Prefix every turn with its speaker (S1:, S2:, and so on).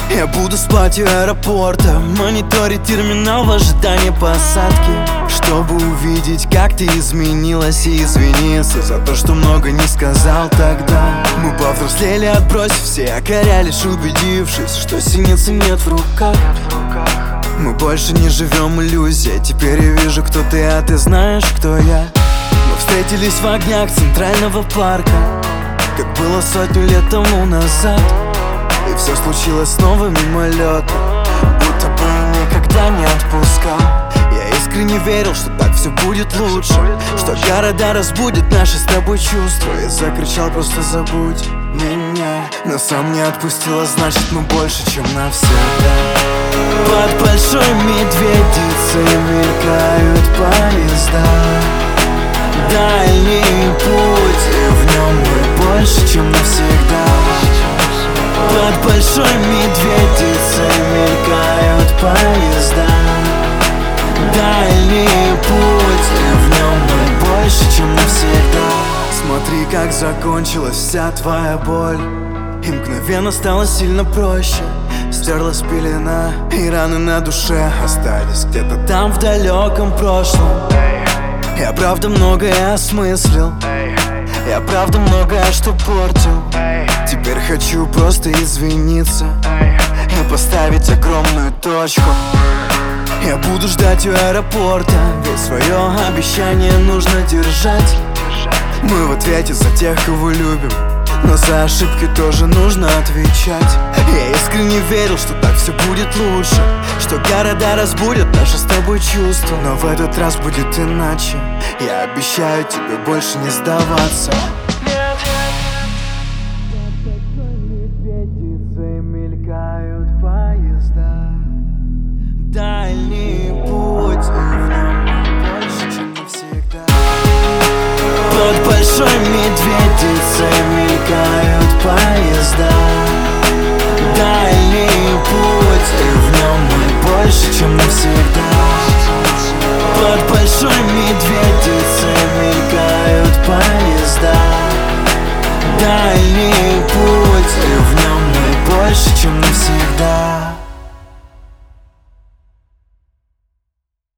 S1: Я буду спать у аэропорта, мониторить терминал в ожидании посадки, чтобы увидеть, как ты изменилась, и извиниться за то, что много не сказал тогда. Мы повзрослели, отбросив все окоря, лишь убедившись, что синицы нет в руках. Мы больше не живем иллюзией, теперь я вижу, кто ты, а ты знаешь, кто я. Мы встретились в огнях Центрального парка, как было 100 лет тому назад. И все случилось снова мимолетно, будто бы никогда не отпускал. Я искренне верил, что так все будет лучше, что города разбудят наши с тобой чувства. И закричал: просто забудь меня. Но сам не отпустила, значит мы больше, чем навсегда. Под большой медведицей мелькают поезда, дальний путь, и в нем мы больше, чем навсегда. Под большой медведицей мелькают поезда, дальний путь, и в нем мы больше, чем навсегда. Смотри, как закончилась вся твоя боль, и мгновенно стало сильно проще. Стерлась пелена, и раны на душе остались где-то там в далеком прошлом. Я правда многое осмыслил, я правда многое что портил. Теперь хочу просто извиниться и поставить огромную точку. Я буду ждать у аэропорта, ведь свое обещание нужно держать. Мы в ответе за тех, кого любим, но за ошибки тоже нужно отвечать. Я искренне верил, что так все будет лучше, что города разбудят наши с тобой чувства. Но в этот раз будет иначе, я обещаю тебе больше не сдаваться. Мелькают поезда, дальний путь, и в нем больше, чем навсегда. Под большой медведицей мелькают поезда, дальний путь, и в нем мы больше, чем навсегда. Под большой медведицей мелькают поезда, дальний путь, и в нем мы больше, чем навсегда.